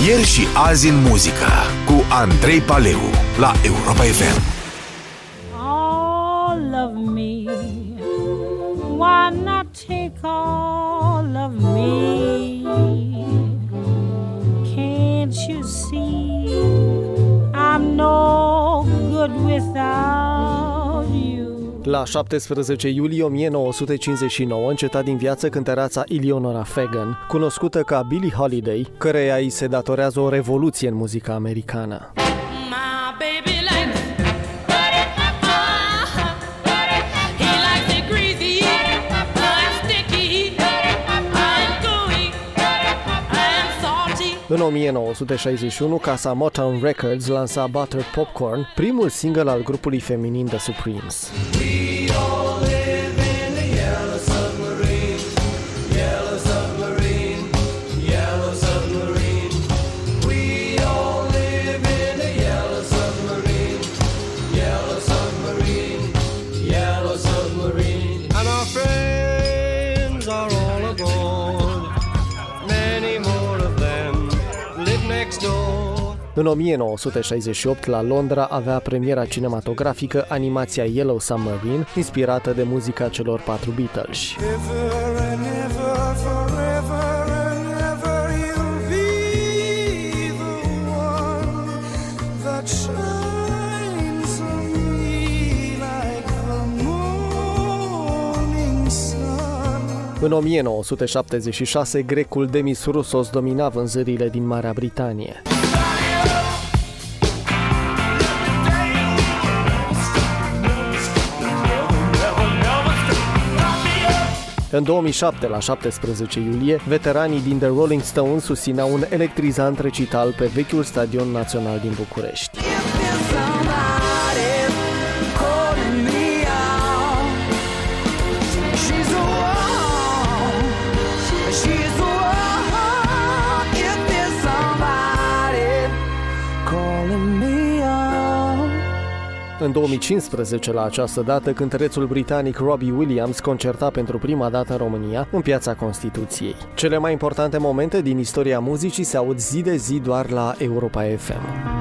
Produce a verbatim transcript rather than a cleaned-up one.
Ieri și azi în muzică cu Andrei Paleu la Europa F M. All of me, why not take all of me? Can't you see I'm no good without you? La șaptesprezece iulie o mie nouă sute cincizeci și nouă înceta din viață cântăreața Eleonora Fagan, cunoscută ca Billie Holiday, căreia îi se datorează o revoluție în muzica americană. În o mie nouă sute șaizeci și unu, casa Motown Records lansa Butter Popcorn, primul single al grupului feminin The Supremes. În o mie nouă sute șaizeci și opt, la Londra, avea premiera cinematografică animația Yellow Submarine, inspirată de muzica celor patru Beatles. În o mie nouă sute șaptezeci și șase, grecul Demis Roussos domina vânzările din Marea Britanie. În două mii șapte, la șaptesprezece iulie, veteranii din The Rolling Stones susțineau un electrizant recital pe vechiul Stadion Național din București. În două mii cincisprezece, la această dată, cântărețul britanic Robbie Williams concerta pentru prima dată în România, în Piața Constituției. Cele mai importante momente din istoria muzicii se aud zi de zi doar la Europa F M.